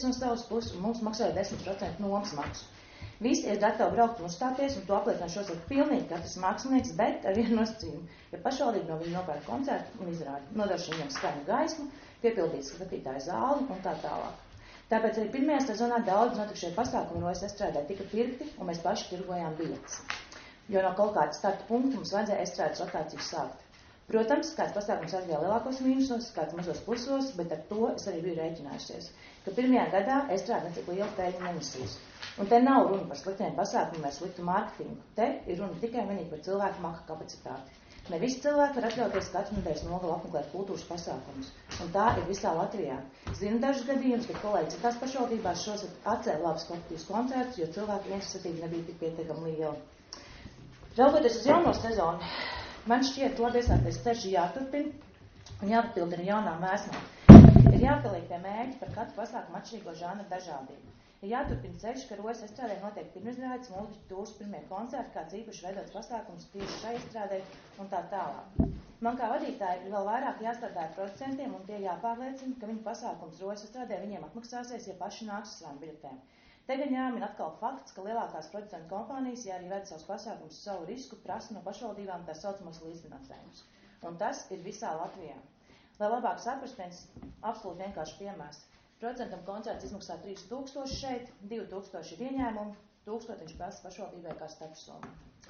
no savas puses, un mums maksāja 10% nomas maksu. Visi ir gatavi braukt un uzstāties, un to apliecina šos ir pilnīgi katrs mākslinieks, bet ar vienu nosacījumu, ja pašvaldība no viņa nopērk koncertu un izrādi, nodrošina viņam skaņu gaismu, piepildīt skatītāju zāli un tā tālāk. Tāpēc arī pirmajā sezonā daudz notikušie pasākumi Rojas estrādē tika pirkti, un mēs paši tirgojām biļetes. Jo no kaut kāda starta punkta mums vajadzēja estrādes rotāciju sākt. Protams, kāds pasākums aizgāja lielākos mīnusos, kāds mazos plusos, bet ar to es arī biju rēķinājusies, ka pirmajā gadā estrāde necik lielu peļņu nenesīs. Un te nav runa par sliktiem pasākumiem vai sliktu mārketingu. Te ir runa tikai vienīgi par cilvēku maka kapacitāti. Ne visi cilvēki var atļauties katru nedēļas nogalu apmeklēt kultūras pasākumus, un tā ir visā Latvijā. Zinu dažus gadījumus, kad kolēģi citās pašvaldībās šos atcēla labas kvalitātes koncertus, jo cilvēku interesētība nebija tik pietiekami liela. Raugoties uz jauno sezonu, man šķiet, labi iesāktais ceļš jāturpina un jāpapildina jaunām vēsmām. Ir jāpaliek pie mērķa par katru pasākumu atšķirīgo žanru dažādību. Ir jāturpina ceļš, ka Rojas estrādē notiek pirmizrādes, mūziķu tūrs, pirmie koncerti, kāds īpaši veidots pasākums tieši šai estrādē un tā tālāk. Man kā vadītāji ir vēl vairāk jāstrādā ar producentiem un tie jāpārliecina, ka viņu pasākums Rojas estrādē viņiem atmaksāsies, ja paši nāks uz savām biļetēm. Te gan jāmin atkal fakts, ka lielākās producentu kompānijas, ja arī ved savus pasākumus savu risku, prasa no pašvaldībām tā saucamos līdzfinansējumus. Un tas ir visā Latvijā. Lai labāk saprast, viens absolūti vienkārši piemērs. Producentam koncerts izmaksā 3000 šeit, 2000 ir ieņēmumi, 1000 viņš prasa pašvaldībai kā starpsumma.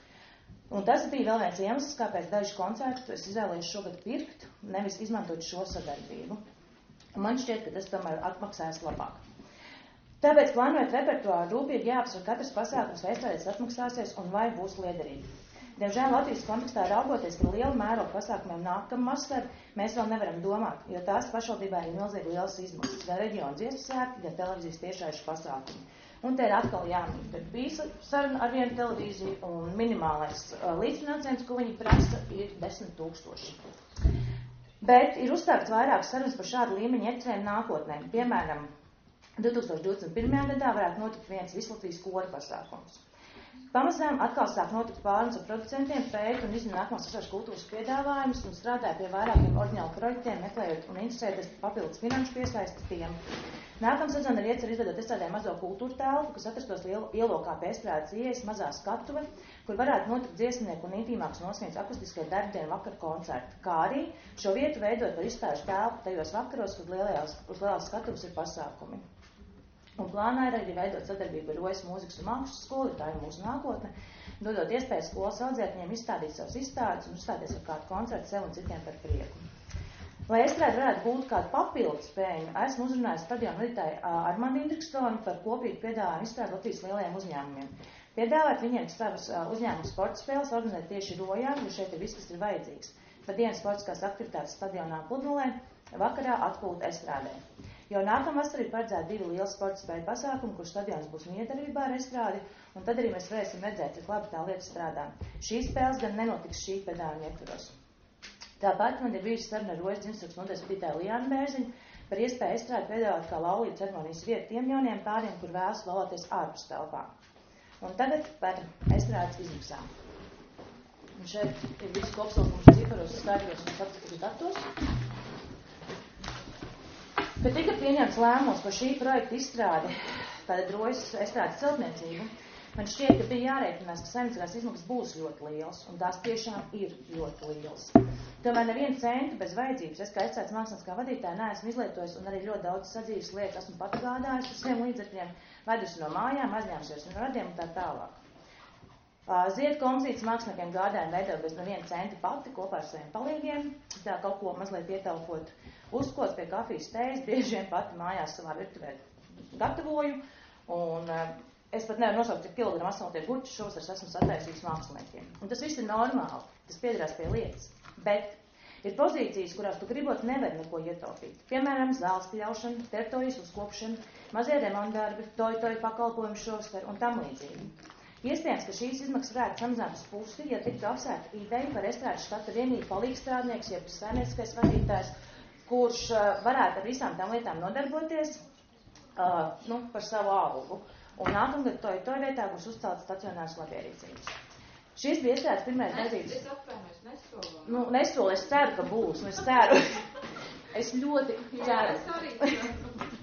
Un tas bija vēl viens iemesls, kāpēc daži koncertu es izvēlējos šogad pirkt, nevis izmantot šo sadarbību. Un man šķiet, ka tas tomēr atmaksājas labāk. Tāpēc plānojot repertuāru rūpīgi jāapsver katrs pasākums, vai estrādes atmaksāsies un vai būs liederīgi. Diemžēl Latvijas kontekstā raugoties par lielu mērogu pasākumiem nākamu masveru, mēs vēl nevaram domāt, jo tās pašvaldībā ir milzīgi lielas izmaksas, gan reģionu dziesmu svētki, gan televīzijas tiešraižu pasākumi. Un te ir atkal jāmin, ka bija saruna ar vienu televīziju un minimālais līdzfinansējums, ko viņi prasa, ir 10 000. Bet ir uzstākts vairākas sarunas par šādu līmeņu iecerējumu nākotnē. Piemēram, 2021. gadā varētu notikt viens Vislatvijas kora pasākums. Pamazām atkal sāk notikt pārunas ar producentiem, pēt un izņem nākamās esošas kultūras piedāvājumus un strādāja pie vairākiem oriģinālu projektiem, meklējot un interesēties papildus finanšu piesaisti tiem. Nākamā sezona ir iecer izveidot estrādē mazo kultūru telpu, kas atrastos ielokā pie estrādes ieejas mazā skatuve, kur varētu notikt dziesmnieku un intīmāks noskaņas akustiskai darbdienu vakar koncerti, kā arī šo vietu veidot par izstāžu telpu tajos vakaros, kad uz lielās skatuves ir pasākumi. Un plānā ir arī veidot sadarbību ar Rojas mūzikas un mākslas skolu, tā ir mūsu nākotne, dodot iespēju skolas audzētņiem izstādīt savus izstādes un uzstāties ar kādu koncertu sev un citiem par prieku. Lai estrāde varētu būt kādu papildus spēju, esmu uzrunājis stadionu vadītāju Armandu Indrikstonu par kopīgu piedāvājumu izstrādi Latvijas lielajiem uzņēmumiem. Piedāvāt viņiem savas uzņēmumu sporta spēles organizēt tieši Rojā, jo šeit ir viss, kas ir vajadzīgs. Pa dienas sportiskās aktivitātes stadionā Pludmalē, vakarā atpūta estrādē. Jo nākamvasar ir paredzēti 2 lieli sporta spēļu pasākumi, kur stadions būs miedarbībā ar estrādi, un tad arī mēs varēsim redzēt, cik labi tā lieta strādā. Šīs spēles gan nenotiks šī pedāļu ietvaros. Tāpat man ir bijusi saruna ar Rojas dzimšanas nodaļas vadītāju Lijānu Bērziņu par iespēju estrādi piedāvāt kā laulību ceremonijas vietu tiem jauniem pāriem, kur vēlas laulāties ārpus telpā. Un tagad par estrādes izmaksām. Un šeit ir visu kopsavilkums ciparos, skaidros un statistikas datos. Kad tika pieņemts lēmums par šī projekta izstrādi, tātad Rojas estrādes celtniecību, man šķiet, ka bija jārēķinās, ka saimnieciskās izmaksas būs ļoti lielas, un tās tiešām ir ļoti lielas. Tomēr nevienu centu bez vajadzības, es kā estrādes mākslinieckā vadītāja neesmu izlietojis un arī ļoti daudz sadzīves lietas esmu pat gādājis par saviem līdzekļiem, vedusi no mājām, aizņēmusies no radiem un tā tālāk. Ziedu kompozīcijas māksliniekiem gādājumu veidoju bez neviena centa pati kopā ar saviem palīgiem, tā kaut ko mazliet ietelpot. Uzkots pie kafijas tējas, bieži vien pati mājās savā virtuvē gatavoju, un es pat nevaru nosaukt, cik kilogramu asfaltie gurķi šovasars esmu sataisījis māksliniekiem. Un tas viss ir normāli, tas piederās pie lietas, bet ir pozīcijas, kurās tu gribot nevar neko ietaupīt. Piemēram, zāles pļaušana, teritorijas uzkopšana, mazie remontdarbi, toju pakalpojumu šovasar un tam līdzīgi. Iespējams, ka šīs izmaksas varētu samazināt uz pusi, ja tiktu apsvērta ideja par estrādes štata vienīgi palīgstrādnieks, jeb saimnieciskais vadītājs, kurš varētu ar visām tām lietām nodarboties par savu algu. Un nākamgad toju vietā būs uzcelts stacionārs labierīcības. Šis bija estrādes pirmais gadījums. Es nesolu. Nesolu, es ceru, ka būs. Es ceru. Es ļoti ceru.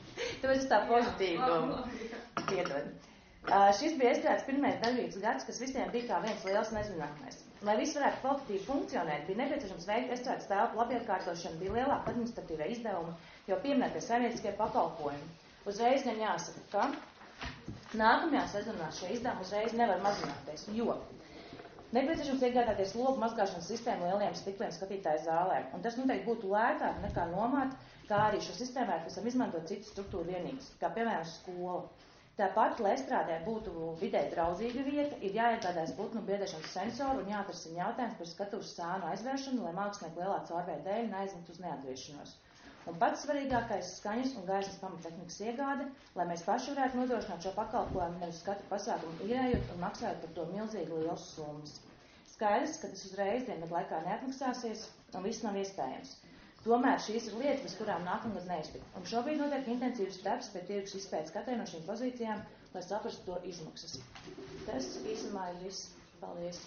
Tu esi tā pozitīva. Piedod. Šis bija iestrādes pirmais darbības gads, kas visiem bija kā viens liels nezināmais. Lai viss varētu kvalitatīvi funkcionēt, bija nepieciešams veikt iestrādes telpu labiekārtošanu, bija lielāka administratīvā izdevuma, jo pieminētie saimnieciskie pakalpojumi. Uzreiz gan jāsaka, ka nākamajā sezonā šie izdevumi uzreiz nevar mazināties, jo nepieciešams iegādāties logu mazgāšanas sistēmu lieliem stikliem skatītāju zālēm, un tas noteikti būtu lētāk nekā nomāt, kā arī šo sistēmu varētu visam izmantot citu struktūru vienības, kā piemēram skola. Tāpat, lai strādē būtu vidē draudzīga vieta, ir jāiegādājas putnu biedēšanas sensoru un jāatrisina jautājums par skatuves sānu aizvēršanu, lai mākslinieki lielā caurvēja dēļ neaizņemtu uz neatgriešanos. Un pats svarīgākais skaņas un gaismas pamattehnikas iegāde, lai mēs paši varētu nodrošināt šo pakalpojumu nevis katru pasākumu īrējot un maksājot par to milzīgi liels summas. Skaidrs, ka tas uzreiz dienu laikā neatmaksāsies un viss nav iespējams. Tomēr šīs ir lietas, bez kurām nākamgad neiztikt. Un šobrīd notiek intensīvs darbs pie tirgus izpētes katrai no šīm pozīcijām, lai saprastu to izmaksas. Tas īsumā ir viss. Paldies.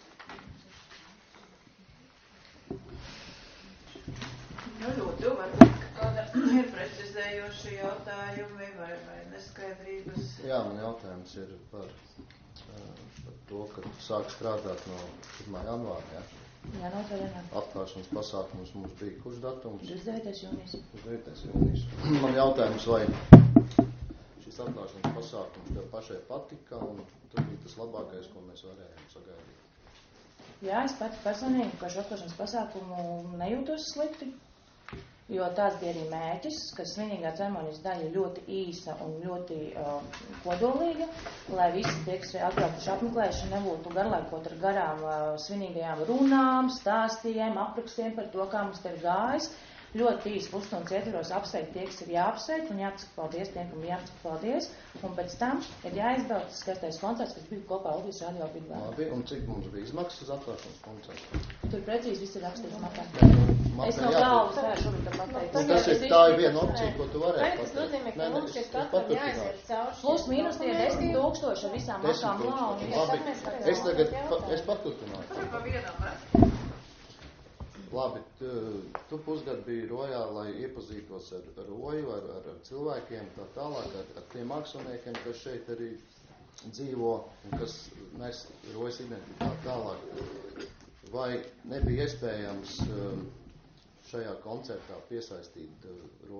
Nu, ļoti varbūt, ka kāda ir precizējoši jautājumi vai neskaidrības. Jā, man jautājums ir par to, ka tu sāk strādāt no 1. janvāra, jā? Jā, no 2. janvāra. Atklāšanas pasākums mums bija kurš datums? 29. jūnijas. 29. jūnijas. Man jautājums, vai šis atklāšanas pasākums tev pašai patika un tas bija tas labākais, ko mēs varējām sagaidīt? Jā, es pati personīgi par šo atklāšanas pasākumu nejūtos slikti, jo tāds bija arī mērķis, ka svinīgā ceremonijas daļa ļoti īsa un ļoti kodolīga, lai visi tie, kas ir atbraukuši apmeklēšanu, nebūtu garlaikot ar garām svinīgajām runām, stāstiem, aprakstiem par to, kā mums te ir gājis. Ļoti īsi pusstundas ietvaros apsveikt tie, kas ir jāapsveic un jāpasaka paldies tiem, kam jāpasaka paldies. Un pēc tam ir jāizbrauc tas skaistais koncerts, kas bija kopā Latvijas radio Big Band. Labi, un cik mums bija izmaksas uz atklāšanas koncertu? Tur precīzi viss ir rakstīts mapē. Es no jā, galvas vēršu to pateikt. Tā ir viena opcija, ko tu varēji pateikt. Tas nozīmē, ka mums ir katram jāiziet cauri. Plus mīnus tie 10 000 ar visām makām Labi, es paturpināju. Labi, tu pusgadu biji Rojā, lai iepazītos ar Roju, ar cilvēkiem, tā tālāk, ar tiem māksliniekiem, kas šeit arī dzīvo un kas nes Rojas identitāti tālāk. Vai nebija iespējams šajā koncertā piesaistīt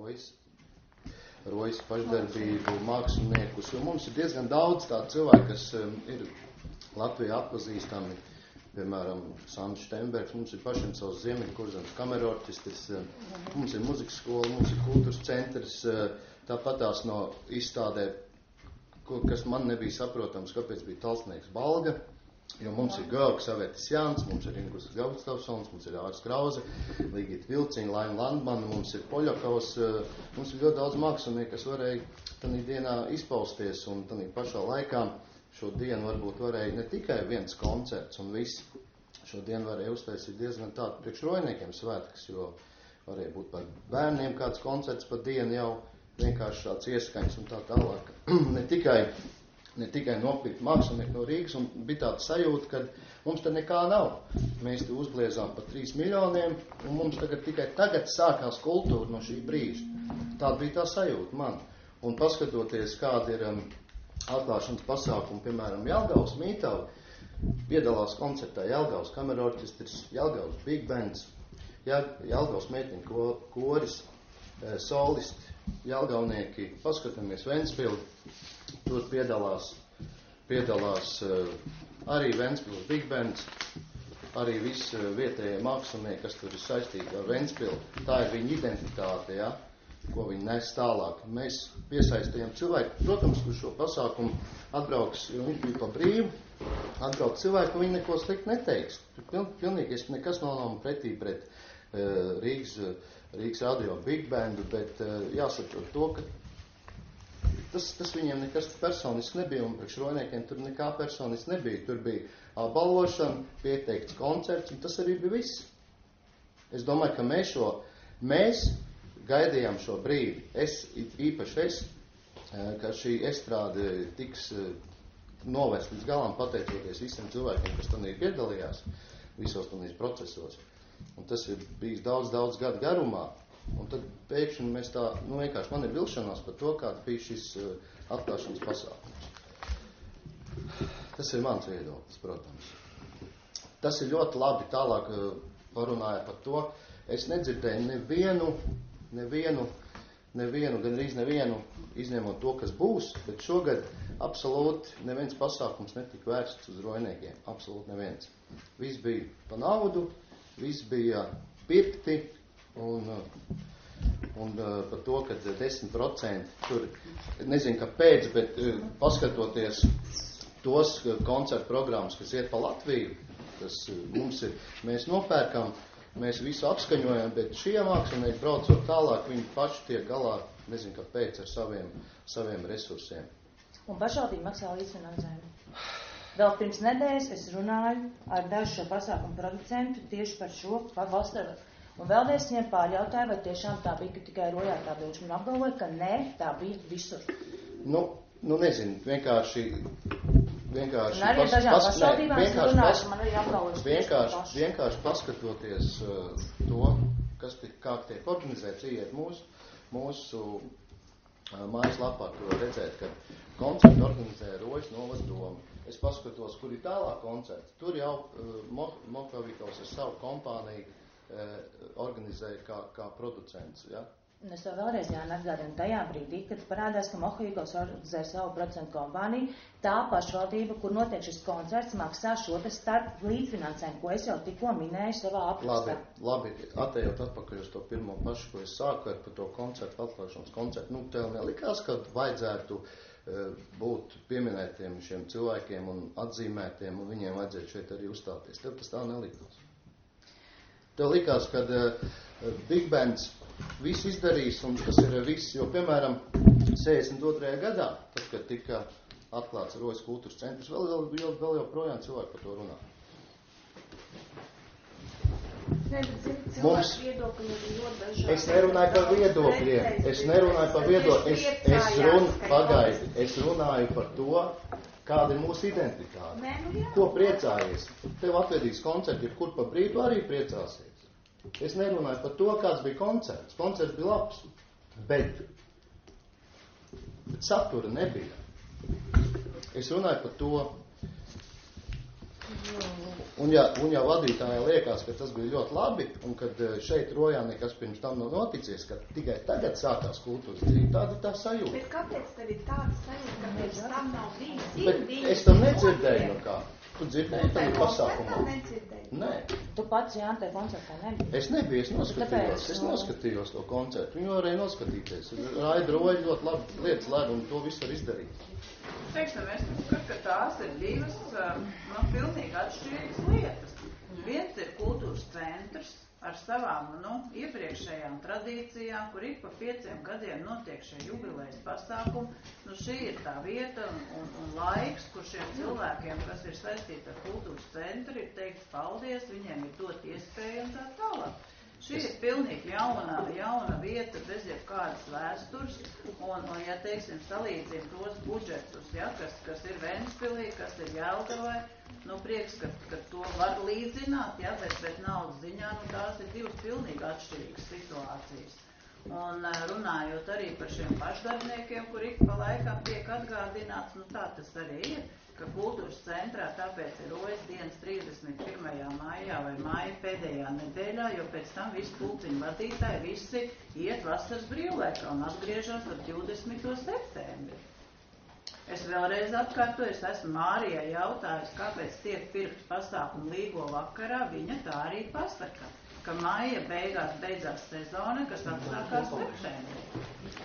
Rojas pašdarbību, māksliniekus, jo mums ir diezgan daudz tādu cilvēku, kas ir Latvijā atpazīstami. Piemēram, Sandrs Štembergs, mums ir pašiem savs Ziemeļkurzemes kamerorķestris, mums ir muzikas skola, mums ir kultūras centrs, tāpatās no izstādē, kas man nebija saprotams, kāpēc bija Talsnieks Balga, jo mums ir Georgs Savētis Jāns, mums ir Ingus Gaustavsons, mums ir Ārs Krauze, Ligita Vilciņa, Laima Landmana, mums ir Poļakovs, mums ir ļoti daudz mākslinieku, kas varēja tanī dienā izpausties un tanī pašā laikā. Šo dienu varbūt varēja ne tikai viens koncerts un viss. Šo dienu varēja uztaisīt diezgan tādu priekšrojniekiem svētkus, jo varēja būt par bērniem kāds koncerts pa dienu jau vienkārši šāds ieskaņas un tā tālāk. ne tikai nopirkt mākslinieki no Rīgas un bija tāda sajūta, ka mums te nekā nav. Mēs te uzbliezām par 3 miljoniem un mums tikai tagad sākās kultūra no šī brīža. Tāda bija tā sajūta man. Un paskatoties, kāda ir atklāšanas pasākumu, piemēram, Jelgavas Mītavi, piedalās koncertā Jelgavas kamerorķestris, Jelgavas Big Bands, Jelgavas meitiņu koris, solisti, jelgavnieki, paskatāmies Ventspili, tur piedalās arī Ventspils Big Bands, arī visi vietējie mākslinieki, kas tur ir saistīti ar Ventspili, tā ir viņa identitāte, ja? Ko viņi nes tālāk. Mēs piesaistījām cilvēku, protams, uz šo pasākumu atbrauks, jo viņš bija pa brīvu, atbrauks cilvēku, viņi neko slikti neteiks. Pilnīgi nekas nav pretī pret Rīgas radio Big Bandu, bet jāsaprot to, ka tas viņiem nekas personisks nebija, un priekš rojniekiem tur nekā personisks nebija. Tur bija balvošana, pieteikts koncerts, un tas arī bija viss. Es domāju, ka mēs gaidījām šo brīdi. Īpaši es, ka šī estrāde tiks novest līdz galam, pateicoties visiem cilvēkiem, kas tanī piedalījās visos tanīs procesos. Un tas ir bijis daudz gadu garumā. Un tad pēkšņi mēs tā, vienkārši man ir vilšanās par to, kāda bija šis atklāšanas pasākums. Tas ir mans viedoklis, protams. Tas ir ļoti labi, tālāk parunāja par to. Es nedzirdēju gandrīz nevienu, izņemot to, kas būs, bet šogad absolūti neviens pasākums netika vērsts uz rojniekiem. Absolūti neviens. Viss bija pa naudu, viss bija pirkti un par to, ka 10% tur, nezinu kāpēc, bet paskatoties tos koncertu programmas, kas iet pa Latviju, tas mums ir, mēs nopērkam, mēs visu apskaņojam, bet šie mākslinieki braucot tālāk, viņi paši tiek galā, nezinu kāpēc, ar saviem resursiem. Un pašvaldība maksā līdzfinansējumu. Vēl pirms nedēļas es runāju ar dažu šo pasākumu producentu tieši par šo valsts. Un vēlreiz viņiem pārjautāju, vai tiešām tā bija, ka tikai Rojā tā bija. Viņš man apgalvoja, ka nē, tā bija visur. Nu nezinu, vienkārši un arī dažām pašvaldībām es runāju, man arī apgalvojas vienkārši paskatoties to, kā tiek organizēts, iet mūsu mājaslapā, to redzēt, ka koncertu organizē Rojas novada doma. Es paskatos, kur ir tālāk koncerts. Tur jau Mokavikovs ar savu kompāniju organizēja kā producents, ja? Un es to vēlreiz atgādinu tajā brīdī, kad parādās, ka Mohavikovs organizē savu procentu kompāniju, tā pašvaldība, kur notiek šis koncerts, maksā šo te starp līdzfinansējumu, ko es jau tikko minēju savā aprakstā. Labi, atejot atpakaļ uz to pirmo pašu, ko es sāku ar par to koncertu, atklāšanas koncertu. Tev nelikās, ka vajadzētu būt pieminētiem šiem cilvēkiem un atzīmētiem, un viņiem vajadzētu šeit arī uzstāties. Tev tas tā nelikās. Tev likās, ka Big Bands visu izdarīs, un tas ir viss, jo, piemēram, 62. gadā, tad, kad tika atklāts Rojas kultūras centrs, vēl joprojām cilvēki par to runā. Es nerunāju par viedokļiem. Es runāju par to, kāda ir mūsu identitāte. Ko priecājies? Tev atvedīs koncerti, kur pa brīdu arī priecāsies. Es nerunāju par to, kāds bija koncerts. Koncerts bija labs, bet satura nebija. Es runāju par to, un ja vadītājai liekas, ka tas bija ļoti labi, un kad šeit Rojā nekas pirms tam nav noticies, ka tikai tagad sākās kultūras dzīve, tāda ir tā sajūta. Bet kāpēc tev ir tāda sajūta, ka pirms tam nav bijis? Bet es tam nedzirdēju no kā. Tu dzirdēji tam pasākumā? Nē. Tu pats, Jāni, tajā koncertā nebija? Es nebiju, es noskatījos to koncertu. Viņu varēja noskatīties. Raida Roja ļoti labi lietas lēd, un to visu var izdarīt. Teiksim, es uzskatu, ka tās ir divas pilnīgi atšķirīgas lietas. Viens ir kultūras centrs ar savām iepriekšējām tradīcijām, kur ik pa 5 gadiem notiek šie jubilejas pasākumi. Šī ir tā vieta un laiks, kur šiem cilvēkiem, kas ir saistīti ar kultūras centru, ir teikt paldies, viņiem ir dot iespēju un tā tālāk. Šī ir pilnīgi jauna vieta bez jebkādas vēstures, un ja, teiksim, salīdzina tos budžetus, ja, kas ir Ventspilī, kas ir Jelgavai, prieks, ka to var līdzināt, ja, bet naudas ziņā, tās ir divas pilnīgi atšķirīgas situācijas. Un runājot arī par šiem pašdarbiniekiem, kur ik pa laikam tiek atgādināts, tā tas arī ir, ka kultūras centrā tāpēc ir Rojas dienas 31. maijā vai māja pēdējā nedēļā, jo pēc tam visi pulciņu vadītāji visi iet vasaras brīvlaikā un atgriežas ar 20. septembri. Es vēlreiz atkārtoju, es esmu Mārijai jautājis, kāpēc tiek pirkt pasākumu Līgo vakarā, viņa tā arī pasaka, ka maija beigās beidzās sezona, kas atsākās septembrī.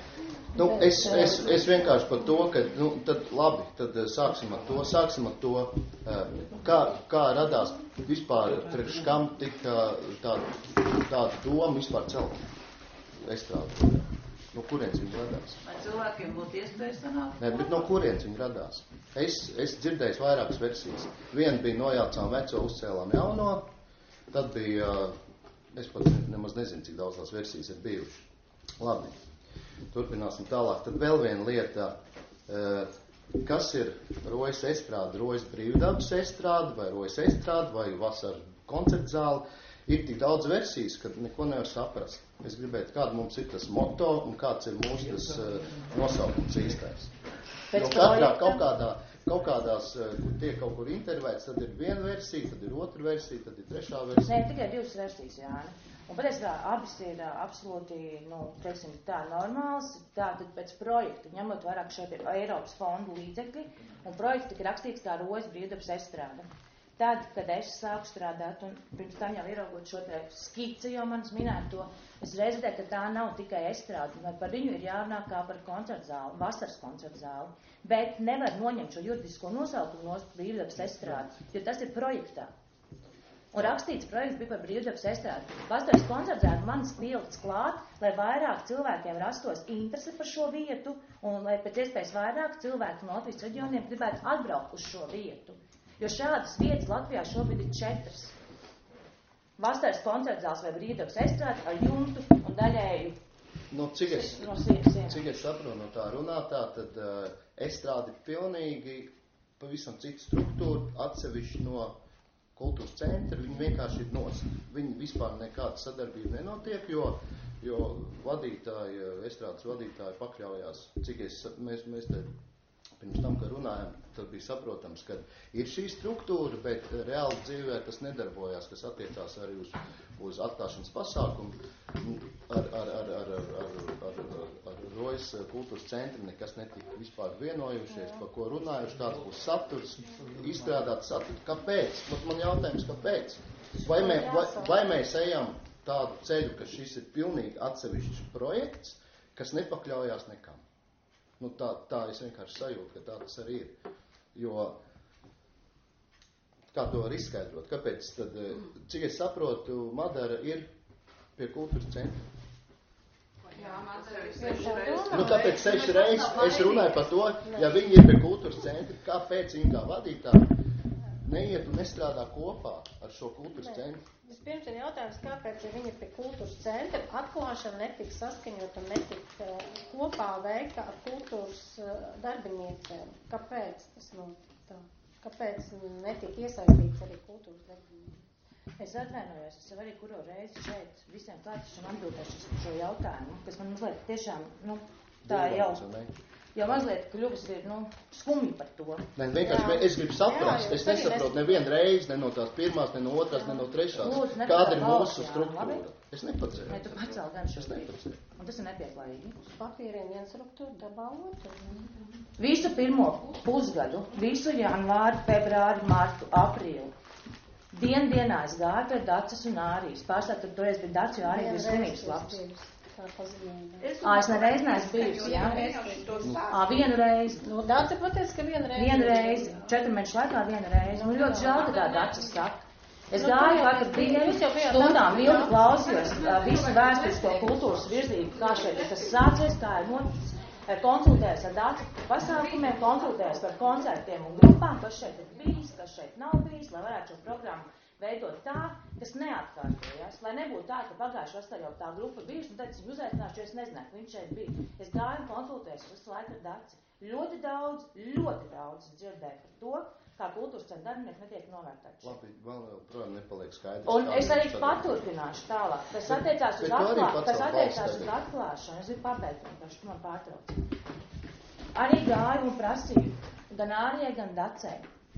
Es vienkārši par to, ka, tad labi, tad sāksim ar to, kā radās vispār, priekš kam tika tāda doma vispār celt estrādu. No kurienes viņi radās? Vai cilvēkiem būtu iespēja sanākt? Nē, bet no kurienes viņi radās? Es dzirdēju vairākas versijas. Viena bija nojaucām veco, uzcēlām jauno, tad bija, es pat nemaz nezinu, cik daudz tās versijas ir bijušas. Labi, turpināsim tālāk. Tad vēl viena lieta, kas ir Rojas estrāde, Rojas brīvdabas estrāde, vai Rojas estrāde, vai vasara koncertzāle. Ir tik daudz versijas, ka neko nevar saprast. Es gribētu, kāda mums ir tas moto un kāds ir mūsu tas nosaukums īstais. Jo katrā kaut kādās, kur tiek kaut kur intervēts, tad ir viena versija, tad ir otra versija, tad ir trešā versija. Nē, tikai 2 versijas, Jāni. Un patiesībā abas ir absolūti, teiksim, tā normāls, tātad pēc projekta, ņemot vairāk šeit ir Eiropas fondu līdzekļi, un projekts tika rakstīts kā Rojas brīvdabas estrāde. Tad, kad es sāku strādāt, un pirms tam jau ieraugot šo te skici, jau manis minēto, es redzēju, ka tā nav tikai estrāde, un par viņu ir jārunā kā par koncertzāli, vasaras koncertzāli, bet nevar noņemt šo juridisko nosaukumu no brīvdabas estrāde, jo tas ir projektā. Un rakstīts projekts bija par brīvdabas estrādi. Vasaras koncertzāli manis pielikts klāt, lai vairāk cilvēkiem rastos interesi par šo vietu, un lai pēc iespējas vairāk cilvēku no Latvijas reģioniem gribētu atbraukt uz šo vietu. Jo šādas vietas Latvijā šobrīd ir 4. Vasaras koncertzāles vai brīvdabas estrāde ar jumtu un daļēju Cik es saprotu no tā runātā, tad estrāde pilnīgi pavisam cita struktūra, atsevišķi no kultūras centra, viņi vienkārši ir nost. Viņi vispār nekāda sadarbība nenotiek, jo estrādes vadītāji pakļaujās, cik mēs te pirms tam, kad runājam, tad bija saprotams, ka ir šī struktūra, bet reāli dzīvē tas nedarbojās, kas attiecās arī uz atklāšanas pasākumu. Ar Rojas kultūras centru nekas netika vispār vienojušies, par ko runājuši, tāds būs saturs, izstrādāt saturs. Kāpēc? Man jautājums, kāpēc? Vai mēs ejam tādu ceļu, ka šis ir pilnīgi atsevišķs projekts, kas nepakļaujās nekam? Tā es vienkārši sajūtu, ka tā tas arī ir. Jo, kā to var izskaidrot? Kāpēc tad, cik es saprotu, Madara ir pie kultūras centra? Jā, Madara ir 6 reizes. Kāpēc 6 reizes? Es runāju par to, ja viņi ir pie kultūras centra, kāpēc viņi kā vadītāji neiet un nestrādā kopā ar šo kultūras centru? Vispirms ir jautājums, kāpēc, ja viņi ir pie kultūras centra, atklāšana netika saskaņot un netika kopā veikta ar kultūras darbiniecēm. Kāpēc tas tā? Kāpēc netika iesaistīts arī kultūras darbiniecēm? Es atvainojos, es jau arī kuro reizi šeit visiem klātiešiem atbildēšu šo jautājumu, kas man mazliet tiešām, tā jau mazliet kļuvis ir, skumji par to. Nē, vienkārši es gribu saprast, es nesaprotu nevienu reizi, ne no tās pirmās, ne no otrās, ne no trešās. Kāda ir mūsu struktūra? Es nepacēju. Ne, tu pacēl gan šobrīd. Un tas ir nepieklājīgi. Uz papīriem viena struktūra, dabā otra. Visu pirmo pusgadu, visu janvāri, februāri, martu, aprīli. Dienā es gāju pie Dacas un Ārijas. Pārstāv tur toreiz bija Daca, jo Ārija bija slimības labs. Es nereiz neesmu bijusi, jā? Vienu reizi. Dāca pateica, ka vienu reizi. Vienu reizi. 4 mēnešu laikā vienu reizi. Un ļoti žēl, ka tā Dāca saka. Es gāju katru dienu, stundām ilgi klausījos visu vēsturisko kultūras virzību, kā šeit ir tas sācies, kā ir noticis. Konsultējos ar Dācu pasākumiem, konsultējos par koncertiem un grupām, kas šeit ir bijis, kas šeit nav bijis, lai varētu šo programmu veidot tā, kas neatkārtojas, lai nebūtu tā, ka pagājuši vasarā jau tā grupa bijusi, un tad es viņu uzaicināšu, jo es nezināju, ka viņš šeit bija. Es gāju un konsultējos visu laiku ar Daci. Ļoti daudz dzirdēju par to, kā kultūras centra darbinieki netiek novērtēti. Labi, vēl projām nepaliek skaidrs. Un es arī paturpināšu tālāk. Tas attiecās uz atklāšanu. Es gribu pabeigt, vienkārši tu man pārtrauc. Arī gāju un prasīju gan Ārijai, gan Dacei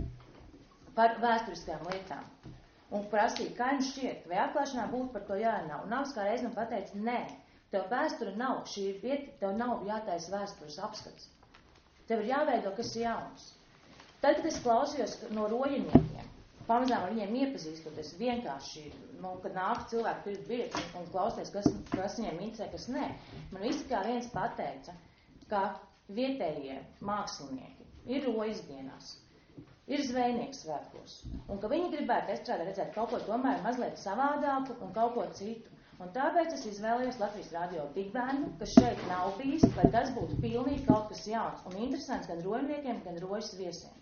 par vēsturiskajām lietām. Un prasīja, kā jums šķiet, vai atklāšanā būtu par to jārunā. Un Navs kā reiz man pateica, nē, tev vēsture nav, šī ir vieta, tev nav jātaisa vēstures apskats. Tev ir jāveido, kas ir jauns. Tad, kad es klausījos no rojiniekiem, pamazām ar viņiem iepazīstoties, vienkārši, kad nāk cilvēki pirkt biļeti un klausties, kas viņiem interesē, kas nē, man visi kā viens pateica, ka vietējie mākslinieki ir rojas dienās. Ir zvejnieks svētkos, un ka viņi gribētu estrādē redzēt kaut ko tomēr mazliet savādāku un kaut ko citu. Un tāpēc es izvēlējos Latvijas radio Big Bandu, kas šeit nav bijis, lai tas būtu pilnīgi kaut kas jauns un interesants gan rojiniekiem, gan rojas viesiem.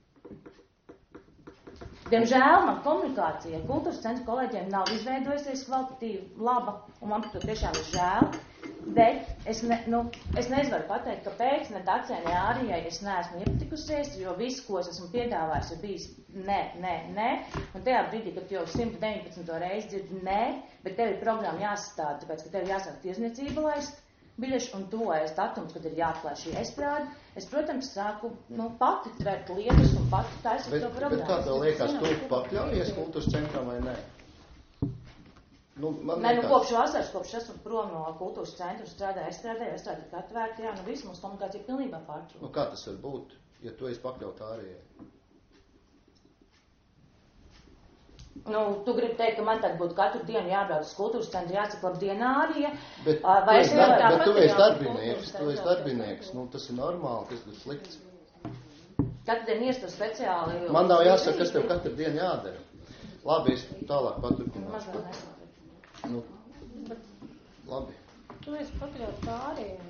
Diemžēl man komunikācija ar kultūras centru kolēģiem nav izveidojusies kvalitatīvi laba, un man par to tiešām ir žēl, Bet es nevaru pateikt, kāpēc ne Dacē, ne Ārijai es neesmu iepatikusies, jo viss, ko es esmu piedāvājis, ir bijis nē. Un tajā brīdī, kad jau 119. reizi dzird nē, bet tev ir programma jāsastāda, tāpēc, ka tev jāsāk tirzniecība laist biļešu un tuvojas datums, kad ir jāatklāj šī estrāde. Es, protams, sāku pati tvert lietas un pati taisīt to programmu. Bet kā tev liekas, tu pakļaujies kultūras centram vai nē? Kopš vasaras, kopš esmu prom no kultūras centra, strādāju estrādē ir atvērta, visu mums komunikācija pilnībā pārtrūk. Kā tas var būt, ja tu esi pakļaut Ārijai? Tu gribi teikt, ka man tad būtu katru dienu jābrauc uz kultūras centru, jāsaka labdien Ārija. Bet tu esi darbinieks, tas ir normāli, tas ir slikts. Katru dienu iestu speciāli. Man nav jāsaka, kas tev katru dienu jādara. Labi, es tālāk paturpināšu. Labi. Tu esi pakļaut Ārijai.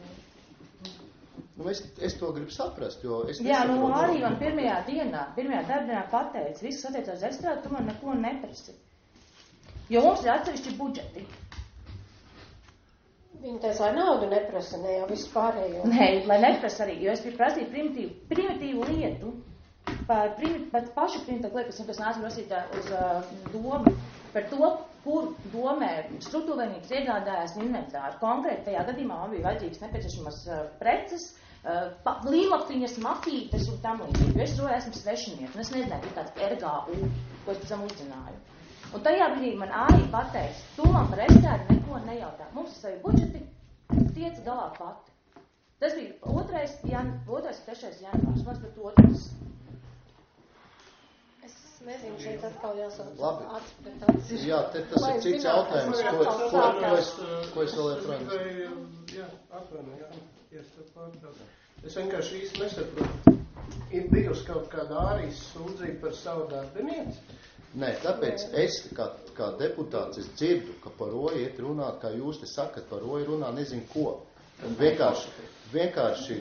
Es to gribu saprast, jo es Ārija man pirmajā darbdienā pateica, viss attiecās uz estrādi, tu man neko neprasi. Jo mums ir atsevišķi budžeti. Viņi teica, lai naudu neprasa, ne jau visu pārējo. Nē, lai neprasa arī, jo es gribu prasīt primitīvu lietu, par pašu primitīvu lietu, kas nāca prasīt uz domu, par to, kur domē struktūrvienības iegādājās inventāru. Konkrēti tajā gadījumā man bija vajadzīgs nepieciešamas preces, līnlapiņas, makītes un tam līdzīgi, jo es esmu svešinieks, un es nezināju, ka tāds RGU, ko es pēc tam uzzināju. Un tajā brīdī man Ārija pateica, tu man par estrādi neko nejautā. Mums ir savi budžeti, tiec galā pati. Tas bija 2. 3. janvārs, mans pat 2. Nezinu, šeit atkal jāsauc atspretās. Jā, tas ir cits jautājums, ko es vēl ieprānu. Jā, atvainu, es vienkārši īsti nesaprotu. Ir bijusi kaut kāda Ārijas sūdzība par savu darbinieci? Nē, tāpēc es, kā deputāts, es dzirdu, ka par roju iet runāt, kā jūs te sakat, par roju runā nezinu ko. Un vienkārši